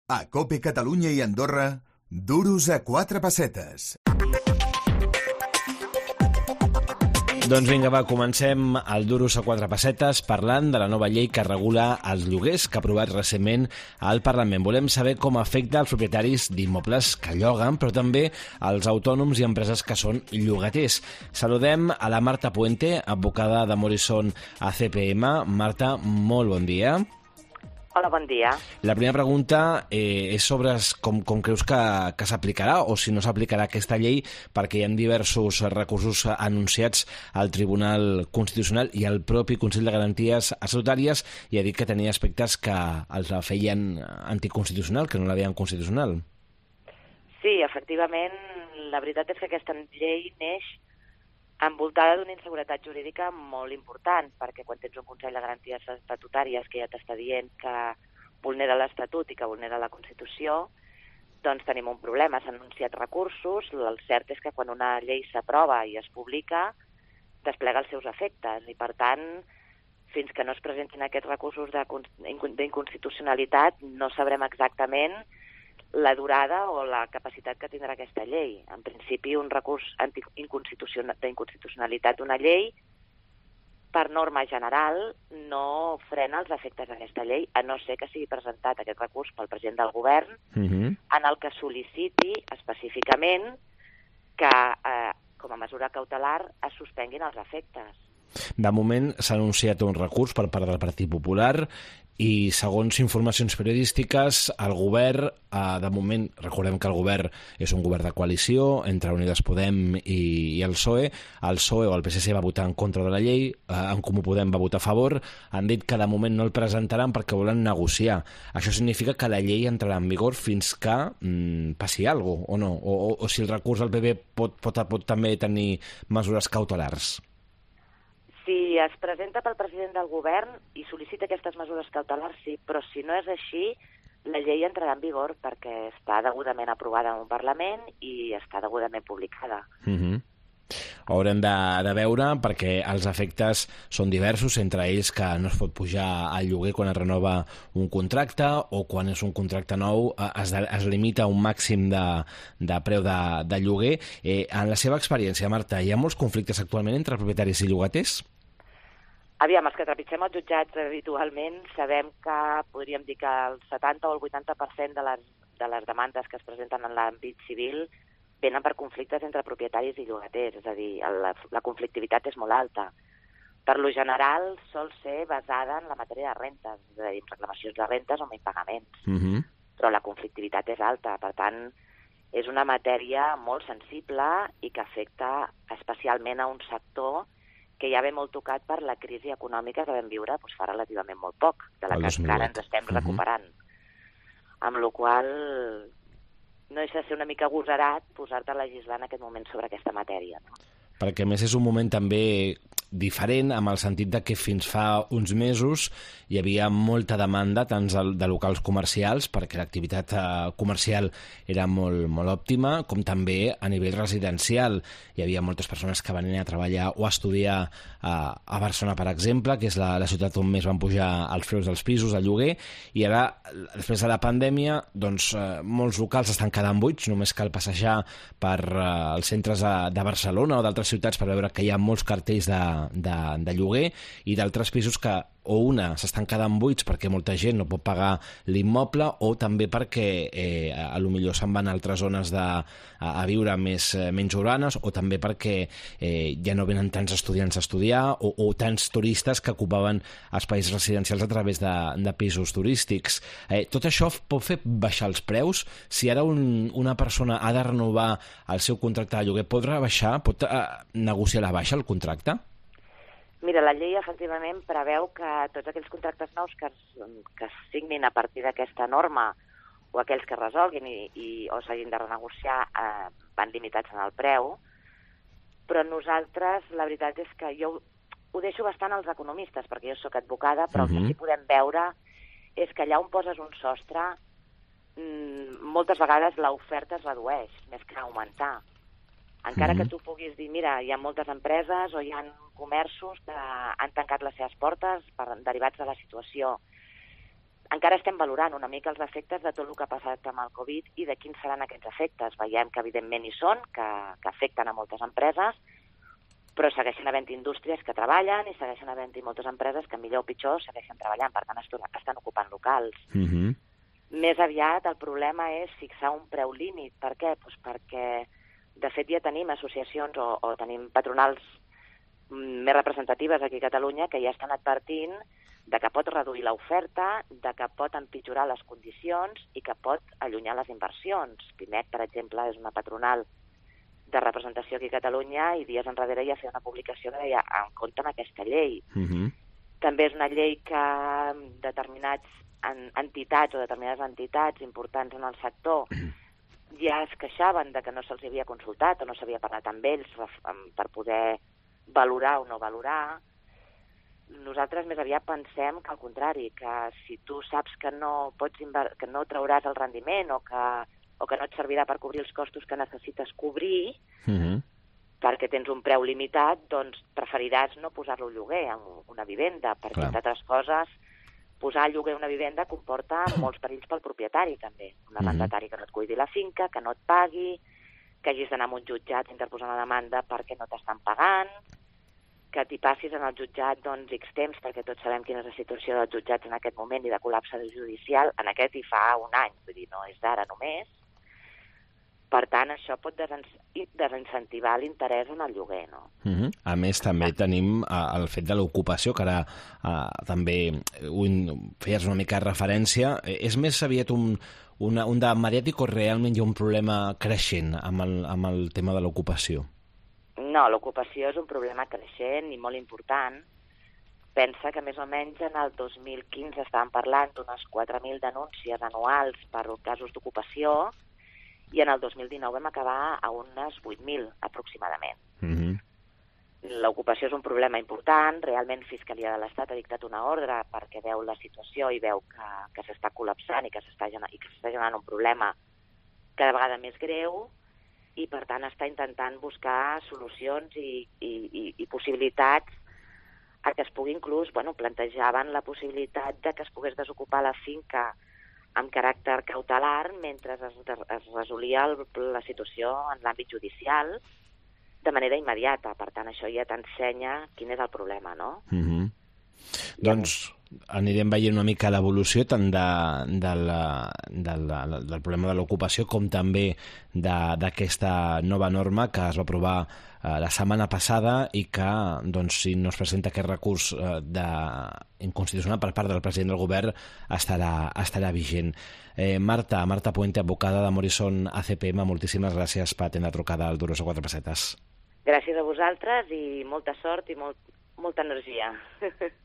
A COPE Catalunya i Andorra, duros a 4 pessetes. Doncs vinga, va, comencem el Duros a 4 pessetes parlant de la nova llei que regula els lloguers que ha aprovat recentment al Parlament. Volem saber com afecta els propietaris d'immobles que lloguen, però també als autònoms i empreses que són llogaters. Saludem a la Marta Puente, advocada de Morrison a CPM. Marta, molt bon dia. Hola, bon dia. La primera pregunta és sobre com creus que s'aplicarà o si no s'aplicarà aquesta llei, perquè hi ha diversos recursos anunciats al Tribunal Constitucional i el propi Consell de Garanties Estatutàries i ha dit que tenia aspectes que els la feien anticonstitucional, que no la veien constitucional. Sí, efectivament, la veritat és que aquesta llei neix envoltada d'una inseguretat jurídica molt important, perquè quan tens un Consell de Garanties Estatutàries que ja t'està dient que vulnera l'Estatut i que vulnera la Constitució, doncs tenim un problema. S'han anunciat recursos, el cert és que quan una llei s'aprova i es publica, desplega els seus efectes, i per tant, fins que no es presentin aquests recursos d'inconstitucionalitat, no sabrem exactament la durada o la capacitat que tindrà aquesta llei. En principi, un recurs d'inconstitucionalitat d'una llei, per norma general, no frena els efectes d'aquesta llei, a no ser que sigui presentat aquest recurs pel president del govern, en el que sol·liciti específicament que, com a mesura cautelar, es suspenguin els efectes. De moment s'ha anunciat un recurs per part del Partit Popular i, segons informacions periodístiques, el govern, de moment, recordem que el govern és un govern de coalició entre Unides Podem i el PSOE. El PSOE o el PSC va votar en contra de la llei, en Comú Podem va votar a favor, han dit que de moment no el presentaran perquè volen negociar. Això significa que la llei entrarà en vigor fins que passi alguna cosa, o no? O si el recurs al PP pot també tenir mesures cautelars? Si es presenta pel president del govern i sol·licita aquestes mesures cautelars, sí, però si no és així, la llei entrarà en vigor perquè està degudament aprovada en un Parlament i està degudament publicada. Haurem de veure, perquè els efectes són diversos, entre ells que no es pot pujar al lloguer quan es renova un contracte, o quan és un contracte nou es limita a un màxim de preu de lloguer. En la seva experiència, Marta, hi ha molts conflictes actualment entre propietaris i llogaters? Aviam, els que trepitgem els jutjats habitualment sabem que podríem dir que el 70 o el 80% de les demandes que es presenten en l'àmbit civil venen per conflictes entre propietaris i llogaters, és a dir, la conflictivitat és molt alta. Per lo general sol ser basada en la matèria de rentes, és a dir, reclamacions de rentes o impagaments. Però la conflictivitat és alta, per tant, és una matèria molt sensible i que afecta especialment a un sector que ja ve molt tocat per la crisi econòmica que vam viure fa relativament molt poc, de la que encara ens estem recuperant. Amb la qual no deixa de ser una mica agosarat posar-te a legislar en aquest moment sobre aquesta matèria. No? Perquè, a més, és un moment també diferent, amb el sentit de que fins fa uns mesos hi havia molta demanda tant de locals comercials, perquè l'activitat comercial era molt òptima, com també a nivell residencial. Hi havia moltes persones que venien a treballar o a estudiar a Barcelona, per exemple, que és la ciutat on més van pujar els preus dels pisos, el lloguer, i ara, després de la pandèmia, doncs, molts locals estan quedant buits, només cal passejar per els centres de Barcelona o d'altres ciutats per veure que hi ha molts cartells de lloguer, i d'altres pisos que o una s'estan quedant buits perquè molta gent no pot pagar l'immoble, o també perquè a lo millor se'n van a altres zones a viure menys urbanes, o també perquè ja no venen tants estudiants a estudiar o tants turistes que ocupaven espais residencials a través de pisos turístics. Tot això pot fer baixar els preus? Si ara una persona ha de renovar el seu contracte de lloguer, pot negociar la baixa el contracte? Mira, la llei efectivament preveu que tots aquells contractes nous que es signin a partir d'aquesta norma o aquells que es resolguin o s'hagin de renegociar van limitats en el preu, però nosaltres la veritat és que jo ho deixo bastant als economistes, perquè jo sóc advocada, però el que sí podem veure és que allà on poses un sostre moltes vegades l'oferta es redueix més que augmentar. Encara que tu puguis dir, mira, hi ha moltes empreses o hi ha comerços que han tancat les seves portes derivats de la situació. encara estem valorant una mica els efectes de tot el que ha passat amb el Covid i de quins seran aquests efectes. Veiem que evidentment hi són, que afecten a moltes empreses, però segueixen havent indústries que treballen i segueixen havent moltes empreses que millor o pitjor segueixen treballant, per tant estan ocupant locals. Més aviat el problema és fixar un preu límit. Per què? Doncs perquè de fet ja tenim associacions o tenim patronals més representatives aquí a Catalunya que ja estan advertint de que pot reduir l'oferta, de que pot empitjorar les condicions i que pot allunyar les inversions. Pimec, per exemple, és una patronal de representació aquí a Catalunya i dies enrere ja feia una publicació que deia en compte amb aquesta llei. També és una llei que determinats entitats o determinades entitats importants en el sector ja es queixaven de que no se'ls havia consultat o no s'havia parlat amb ells per poder valorar o no valorar. Nosaltres més aviat pensem que al contrari, que si tu saps que no trauràs el rendiment o que no et servirà per cobrir els costos que necessites cobrir, perquè tens un preu limitat, doncs preferiràs no posar-lo a lloguer en una vivenda, perquè, entre altres coses, posar a lloguer una vivenda comporta molts perills pel propietari, també. Un arrendatari que no et cuidi la finca, que no et pagui, que hagis d'anar a un jutjat interposant una demanda perquè no t'estan pagant, que t'hi passis en el jutjat doncs X temps, perquè tots sabem quina és la situació dels jutjats en aquest moment i de col·lapse judicial, en aquest hi fa un any, vull dir, no és d'ara només. Per tant, això pot desincentivar l'interès en el lloguer, no? A més, també tenim el fet de l'ocupació, que ara també feies una mica referència. És més aviat un debat mediàtic o realment hi ha un problema creixent amb el tema de l'ocupació? No, l'ocupació és un problema creixent i molt important. Pensa que més o menys en el 2015 estàvem parlant d'unes 4.000 denúncies anuals per casos d'ocupació i en el 2019 vam acabar a unes 8.000 aproximadament. L'ocupació és un problema important. Realment Fiscalia de l'Estat ha dictat una ordre perquè veu la situació i veu que s'està col·lapsant i que s'està generant un problema cada vegada més greu i, per tant, està intentant buscar solucions i possibilitats a que es pugui inclús, plantejaven la possibilitat de que es pogués desocupar la finca amb caràcter cautelar mentre es resolia la situació en l'àmbit judicial de manera immediata. Per tant, això ja t'ensenya quin és el problema, no? Doncs anirem veient una mica l'evolució tant del problema de l'ocupació com també d'aquesta nova norma que es va aprovar la setmana passada i que, doncs, si no es presenta aquest recurs inconstitucional per part del president del govern, estarà vigent. Marta Puente, advocada de Morrison ACPM, moltíssimes gràcies per atendre la trucada al Duros a 4 pessetes. Gràcies a vosaltres i molta sort i molta energia.